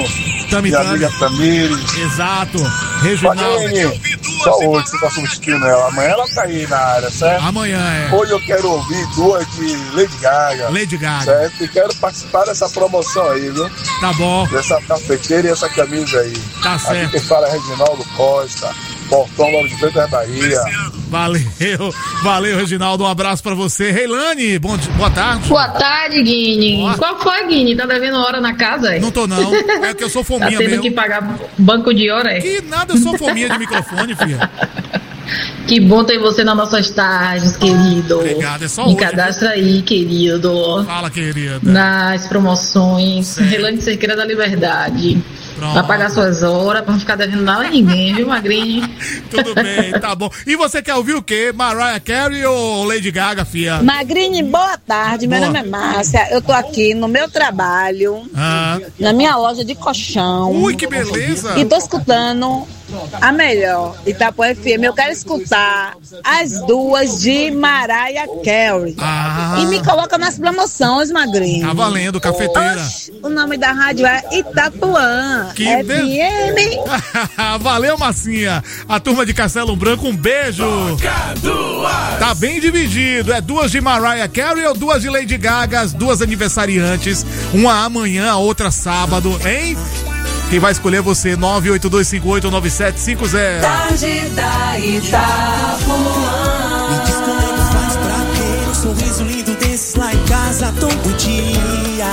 Tami, minha Tami. amiga Tamires. Exato. Reginaldo. Faline, só hoje você tá substituindo ela. Amanhã ela tá aí na área, certo? Amanhã é. Hoje eu quero ouvir duas de Lady Gaga. Lady Gaga. Certo? E quero participar dessa promoção aí, viu? Tá bom. Dessa cafeteira e essa camisa aí. Tá certo. Aqui quem fala é Reginaldo Costa, Portão Logo de Freitas, Bahia. Valeu, valeu, Reginaldo. Um abraço pra você. Reilane, bom dia, boa tarde. Boa tarde, Guini. Boa. Qual foi, Guini? Tá devendo hora na casa, é? Não tô, não. É que eu sou fominha tá tendo mesmo. que pagar banco de hora, é? Que nada, eu sou fominha de microfone, filha. Que bom ter você nas nossas tardes, querido. Obrigado, é só Me hoje, cadastra aí, querido. Fala, querida. Nas promoções. Relante Cerqueira da Liberdade. Pronto. Pra pagar suas horas, pra não ficar devendo nada a ninguém, viu, Magrinho? Tudo bem, tá bom. E você quer ouvir o quê? Mariah Carey ou Lady Gaga, fia? Magrini, boa tarde. Meu Boa. nome é Márcia. Eu tô aqui no meu trabalho, Ah. na minha loja de colchão. Ui, que beleza. E tô escutando a melhor Itapuã F M. Eu quero escutar as duas de Mariah Carey. Ah. E me coloca nas promoções, Magrinho. Tá valendo, cafeteira. Oxe, o nome da rádio é Itapuã Que F be- M. Valeu, Massinha. A turma de Castelo Branco, um beijo. Tá bem dividido. É duas de Mariah Carey ou duas de Lady Gaga, as duas aniversariantes. Uma amanhã, a outra sábado, hein? Quem vai escolher é você, nove oito dois cinco oito nove sete cinco zero. Tarde da Itapuã. Me diz como é que faz pra ter um sorriso lindo desses lá em casa todo dia.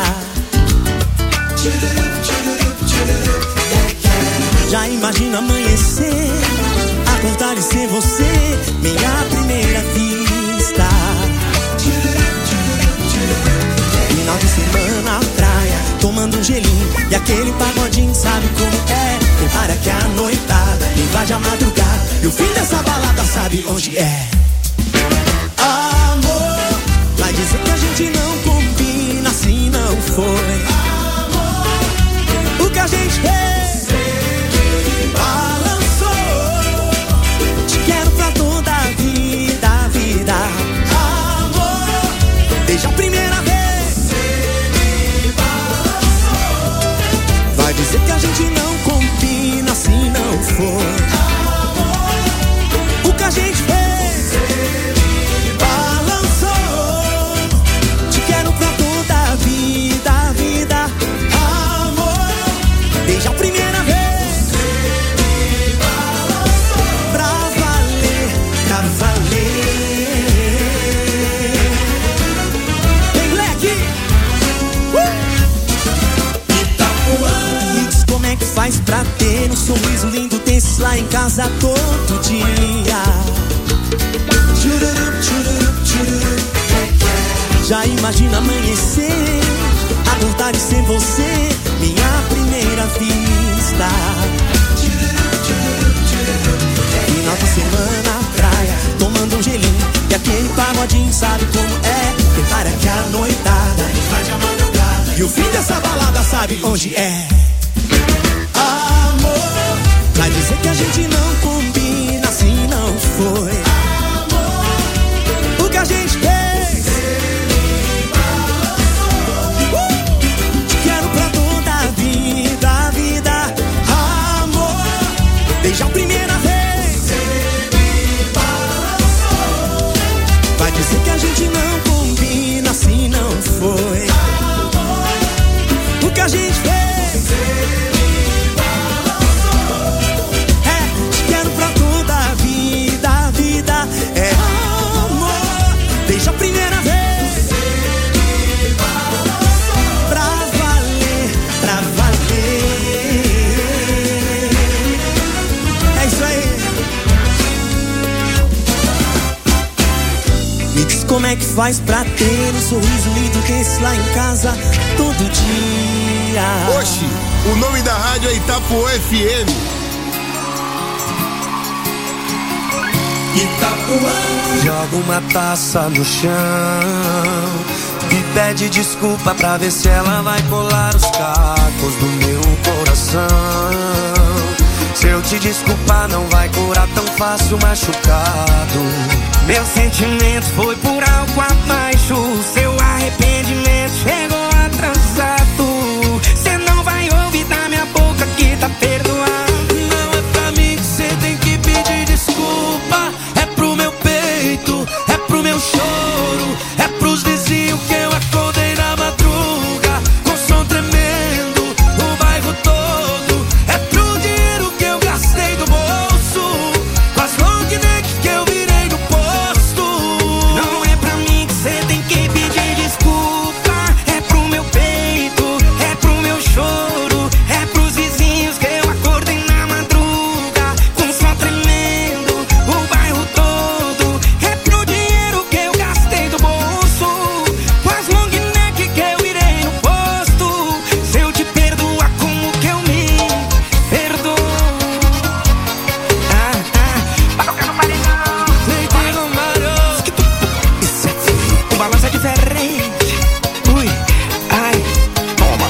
Já imagino amanhecer, acordar e ser você, minha primeira vista. Final de semana, praia, tomando um gelinho e aquele pagodinho, sabe como é? Prepara que a noitada invade a madrugada e o fim dessa balada sabe onde é. Amor, vai dizer que a gente não combina, assim não foi. Amor, o que a gente fez balançou. Te quero pra toda a vida, a vida. Amor, desde a primeira vez. Vai dizer que a gente não combina, assim não foi. Amor, o que a gente fez balançou. Te quero pra toda a vida, a vida. Amor, desde a primeira vez. Pra valer, pra valer. Vem, moleque! Uh! Me diz como é que faz pra ter um sorriso lindo desses lá em casa todo dia. Tchururup, tchururup, tchururup. Já imagina amanhecer, acordar e ser você, minha primeira vista. Final de semana, praia, tomando um gelinho e aquele pagodinho, sabe como é? Prepara que a noitada invade a madrugada e o fim dessa balada sabe onde é. Amor, vai dizer que a gente não combina, assim não foi. Amor, o que a gente fez uh! Te quero pra toda a vida, a vida. Amor, desde a primeira vez. Vai dizer que a gente não combina, assim não foi. Amor, o que a gente fez é, te quero pra toda a vida, a vida. É amor, desde a primeira vez. Pra valer, pra valer. É isso aí. Me diz como é que faz pra ter um sorriso lindo desse lá em casa todo dia. Oxi, o nome da rádio é Itapuã F M. Itapuã. Joga uma taça no chão e pede desculpa pra ver se ela vai colar os cacos do meu coração. Se eu te desculpar não vai curar tão fácil machucado. Meu sentimento foi por algo abaixo. Seu arrependimento chegou atrasado. Cê não vai ouvir da minha boca Ai, ui, ai, toma.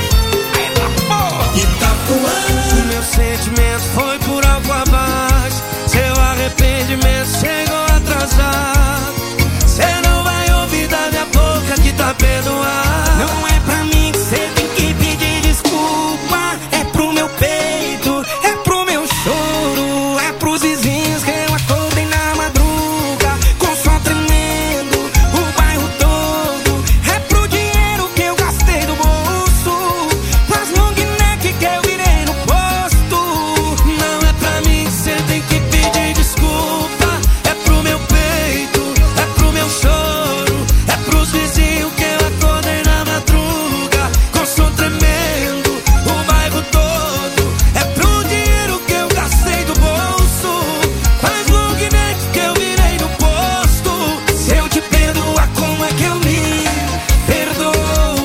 Itapuã. O meu sentimento foi por água abaixo. Seu arrependimento chegou atrasado. Cê não vai ouvir da minha boca que tá perdoado. Não é pra mim que cê tem que pedir desculpa. É pro meu peito, é pro meu choro. É pros vizinhos que eu acordei na madruga com som tremendo, o bairro todo. É pro dinheiro que eu gastei do bolso, pras long neck que eu virei no posto. Não é pra mim que cê tem que pedir desculpa. É pro meu peito, é pro meu choro. É pros vizinhos que eu acordei na madruga com som tremendo, o bairro todo. É pro dinheiro que eu gastei do bolso, faz long neck que eu virei no posto. Se eu te perdoar, como é que eu me perdoo?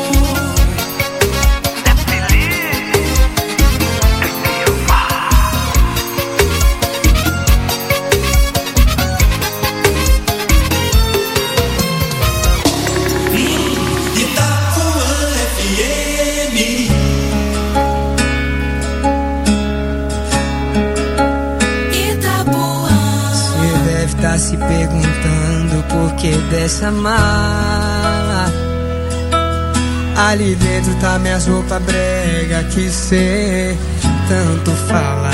Itapuã F M. Você deve estar se perguntando por que dessa mala. Ali dentro tá minhas roupas brega que cê tanto fala.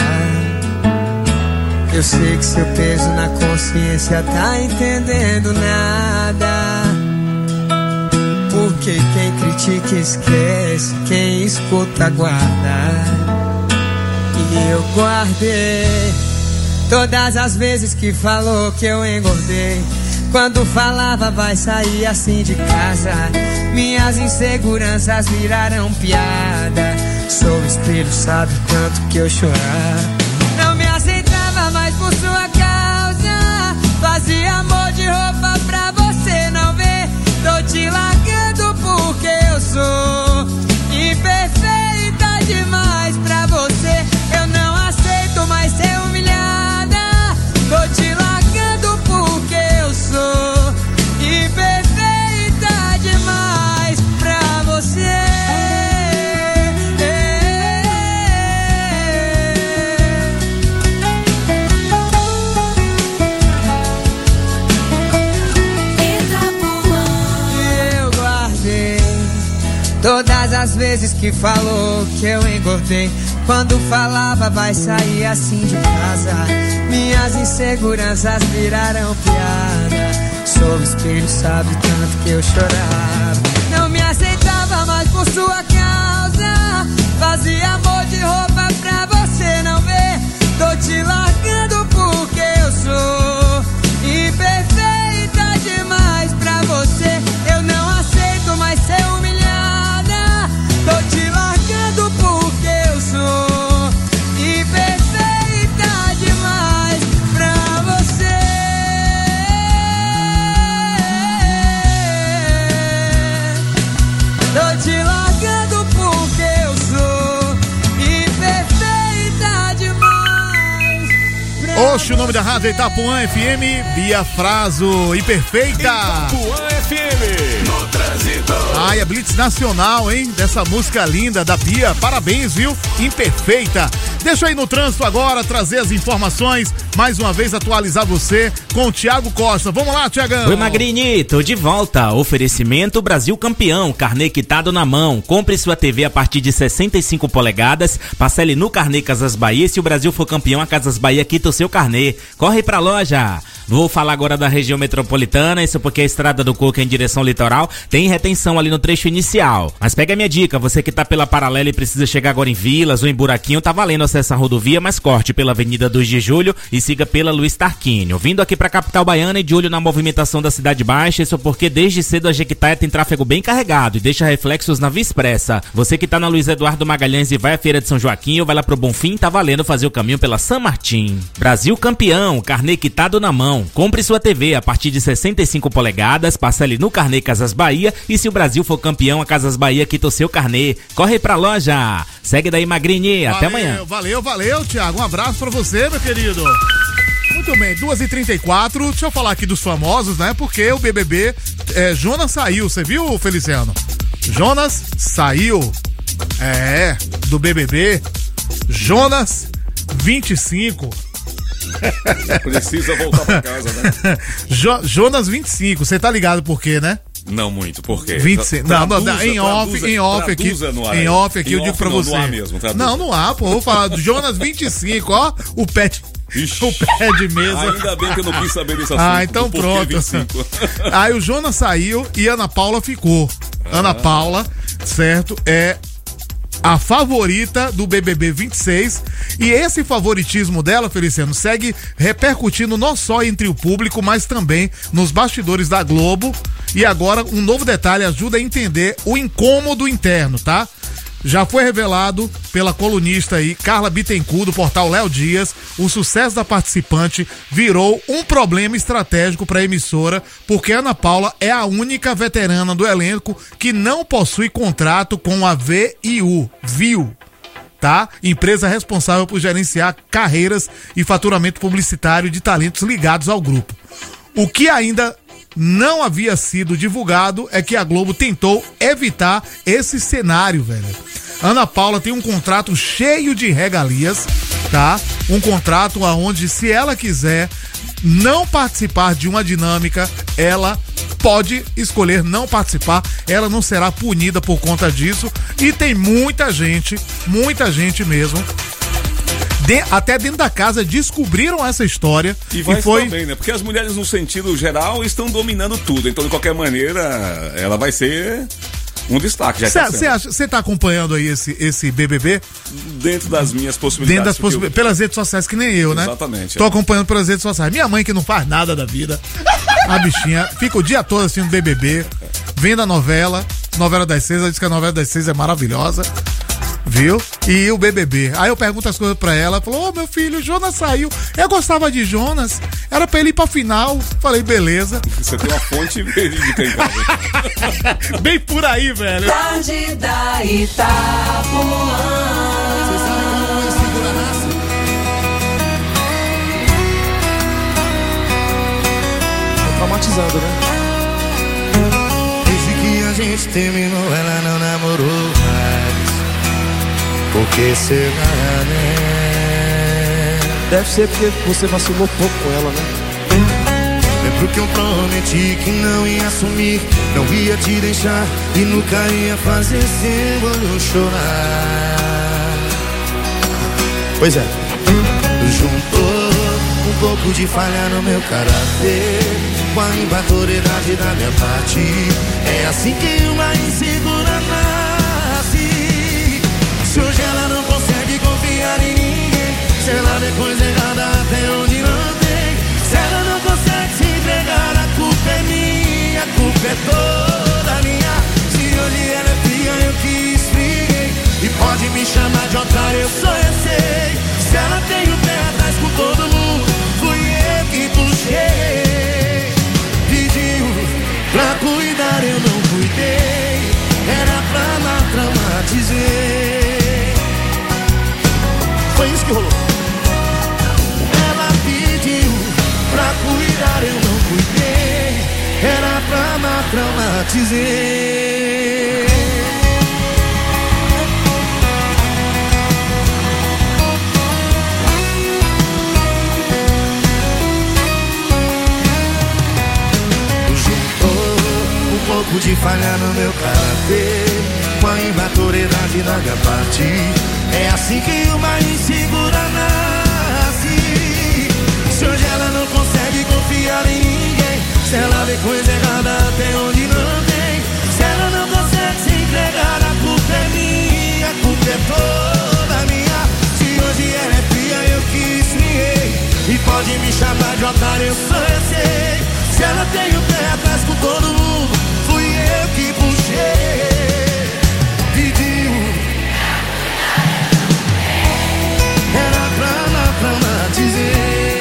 Eu sei que seu peso na consciência tá entendendo nada. Porque quem critica esquece, quem escuta guarda. E eu guardei todas as vezes que falou que eu engordei. Quando falava vai sair assim de casa, minhas inseguranças viraram piada. Sou espelho, sabe o tanto que eu chorava. Não me aceitava mais por sua causa. Fazia amor de roupa pra você não ver. Tô te largando porque eu sou imperfeita demais pra você. Eu não aceito mais ser humilhada. Tô te largando porque eu sou imperfeita demais pra você. Eu guardei todas as vezes que falou que eu engordei. Quando falava vai sair assim de casa, minhas inseguranças viraram piada. Sou espelho, sabe tanto que eu chorava. Não me aceitava mais por sua causa. Fazia amor de roupa pra você não ver. Tô te largando porque eu sou imperfeita demais pra você. Eu não aceito mais ser humilhada. Tô te largando porque eu sou imperfeita demais pra você. Tô te largando porque eu sou imperfeita demais pra Oxe, o nome da rádio é Itapuã F M, Bia Fraso, Imperfeita. Itapuã F M, no trânsito. Ai, a Blitz Nacional, hein? Dessa música linda da Bia. Parabéns, viu? Imperfeita. Deixa eu ir no trânsito agora, trazer as informações, mais uma vez atualizar você com o Thiago Costa. Vamos lá, Thiagão. Oi, Magrini, tô de volta. Oferecimento Brasil Campeão, carnê quitado na mão. Compre sua T V a partir de sessenta e cinco polegadas, parcele no carnê Casas Bahia. Se o Brasil for campeão, a Casas Bahia quita o seu carnê. Corre pra loja. Vou falar agora da região metropolitana, isso porque a Estrada do Coco em direção ao litoral tem retenção ali no trecho inicial. Mas pega a minha dica, você que tá pela paralela e precisa chegar agora em Vilas ou em Buraquinho, tá valendo acessar a rodovia, mas corte pela Avenida dois de Julho e siga pela Luiz Tarquínio. Vindo aqui pra capital baiana e de olho na movimentação da Cidade Baixa, isso porque desde cedo a Jequitaia tem tráfego bem carregado e deixa reflexos na Via Expressa. Você que tá na Luiz Eduardo Magalhães e vai à Feira de São Joaquim ou vai lá pro Bonfim, tá valendo fazer o caminho pela São Martim. Brasil Campeão, carnê quitado na mão. Compre sua T V a partir de sessenta e cinco polegadas, parcele no carnê Casas Bahia e se o Brasil for campeão, a Casas Bahia quita o seu carnê. Corre pra loja. Segue daí, Magrini. Até amanhã. Valeu, valeu, Thiago. Um abraço pra você, meu querido. Muito bem, duas e trinta e quatro. Deixa eu falar aqui dos famosos, né? Porque o B B B é, Jonas saiu, você viu, Feliciano? Jonas saiu, é, do B B B. Jonas vinte e cinco. Precisa voltar pra casa, né? Jo, Jonas vinte e cinco, você tá ligado por quê, né? Não muito, por quê? vinte e cinco. Não, traduza, não, em off, traduza, em off aqui. Em off aqui em eu digo off, pra não, você. No ar mesmo, traduza. Não, no ar, pô. Eu vou falar do Jonas vinte e cinco, ó. O pet. O pé de mesa. Ainda bem que eu não quis saber desse assunto. Ah, então pronto. vinte e cinco. Aí o Jonas saiu e Ana Paula ficou. Ah. Ana Paula, certo? É a favorita do B B B vinte e seis, e esse favoritismo dela, Feliciano, segue repercutindo não só entre o público, mas também nos bastidores da Globo. E agora um novo detalhe ajuda a entender o incômodo interno, tá? Já foi revelado pela colunista aí, Carla Bittencourt, do portal Léo Dias, o sucesso da participante virou um problema estratégico para a emissora, porque Ana Paula é a única veterana do elenco que não possui contrato com a V I U, Viu, tá? Empresa responsável por gerenciar carreiras e faturamento publicitário de talentos ligados ao grupo. O que ainda não havia sido divulgado é que a Globo tentou evitar esse cenário, velho. Ana Paula tem um contrato cheio de regalias, tá? Um contrato onde, se ela quiser não participar de uma dinâmica, ela pode escolher não participar, ela não será punida por conta disso. E tem muita gente, muita gente mesmo, De, até dentro da casa descobriram essa história. E vai e foi também, né? Porque as mulheres, no sentido geral, estão dominando tudo. Então, de qualquer maneira, ela vai ser um destaque. Você tá acompanhando aí esse, esse B B B? Dentro das minhas possibilidades. Dentro das possibilidades. Eu... Pelas redes sociais, que nem eu, né? Exatamente. Tô é. acompanhando pelas redes sociais. Minha mãe, que não faz nada da vida, a bichinha, fica o dia todo assistindo B B B, vendo a novela, novela das seis. Ela diz que a novela das seis é maravilhosa. Viu? E o B B B. Aí eu pergunto as coisas pra ela. Falou, ô, meu filho, o Jonas saiu. Eu gostava de Jonas. Era pra ele ir pra final. Falei, beleza. Você tem uma fonte verídica em casa. Bem por aí, velho. Tarde da Itapuã. Você sabe como esse figura nasce? Tô traumatizado, né? Desde que a gente terminou, ela não namorou mais. Por que será, né? Deve ser porque você vacilou pouco com ela, né? Lembro que eu prometi que não ia assumir, não ia te deixar e nunca ia fazer seu olho chorar. Pois é. Juntou um pouco de falha no meu caráter com a imaturidade da minha parte. É assim que uma insegura nasce. Se hoje ela não consegue confiar em ninguém, se ela vê coisa errada até onde não tem, se ela não consegue se entregar, a culpa é minha, a culpa é toda minha. Se hoje ela é fria, eu que esfriei, e pode me chamar de otário, eu só eu sei. Se ela tem o pé atrás com todo mundo, fui eu que puxei. Pediu pra cuidar, eu não cuidei, era pra lá traumatizei. Foi isso que rolou. Ela pediu pra cuidar, eu não cuidei, era pra lá traumatizei. Juntou um pouco de falha no meu caráter com a imaturidade da minha parte. É assim que uma insegura nasce. Se hoje ela não consegue confiar em ninguém, se ela vê coisa errada até onde não tem, se ela não consegue se entregar, a culpa é minha, a culpa é toda minha. Se hoje ela é fria, eu que esfriei, e pode me chamar de otário, eu só eu sei. Se ela tem o pé atrás com todo mundo, fui eu que puxei. Era pra lá traumatizei.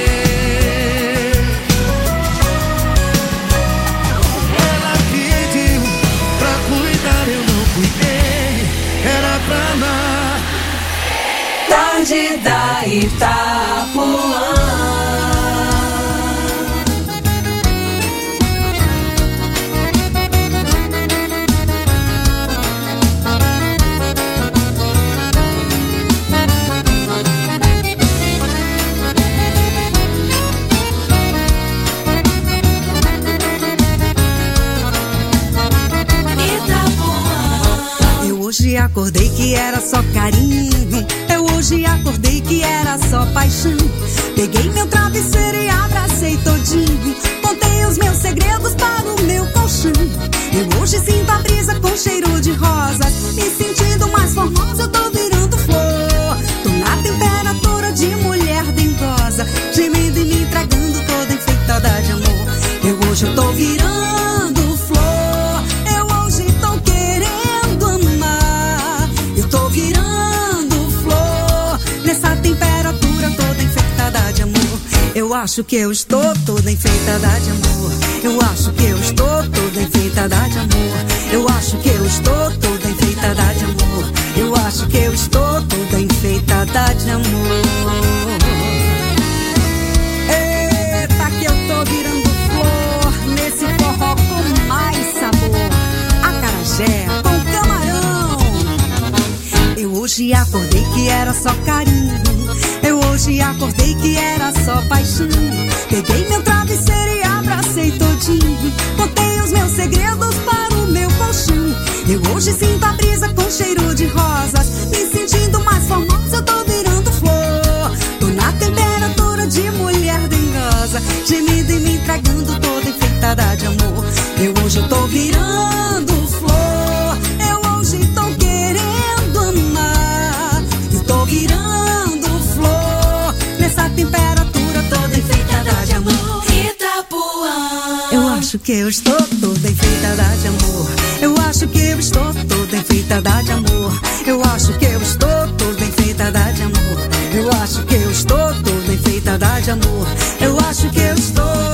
Ela pediu pra cuidar, eu não cuidei, era pra lá. Tarde da Itapuã. hoje acordei que era só carinho. Eu hoje acordei que era só paixão. Peguei meu travesseiro e abracei todinho. Contei os meus segredos para o meu colchão. Eu hoje sinto a brisa com cheiro de rosas. Me sentindo mais formosa, eu tô virando flor. Tô na temperatura de mulher dengosa, gemendo e me entregando toda enfeitada de amor. Eu hoje eu tô virando flor. Eu hoje tô querendo amar. Eu tô virando flor. Nessa temperatura toda enfeitada de amor. Eu acho que eu estou toda enfeitada de amor. Eu acho que eu estou toda enfeitada de amor. Eu acho que eu estou toda enfeitada de amor. Eu acho que eu estou toda enfeitada de amor. Eita, que eu tô virando flor nesse forró com mais sabor. Acarajé com camarão. Eu hoje acordei que era só carinho. Eu hoje acordei que era só paixão. Peguei meu travesseiro e abracei todinho. Contei os meus segredos para o meu colchão. Eu hoje sinto a brisa com cheiro de rosas. Me sentindo mais formosa, eu tô virando flor. Tô na temperatura de mulher dengosa, gemida e me entregando toda enfeitada de amor. Eu hoje eu tô virando flor. Eu hoje tô querendo amar. Eu tô virando flor. Nessa temperatura toda enfeitada de amor. Itapuã. Eu acho que eu estou toda enfeitada de amor. Eu acho que eu estou toda enfeitada de amor. Eu acho que eu estou toda enfeitada de amor. Eu acho que eu estou toda enfeitada de amor. Eu acho que eu estou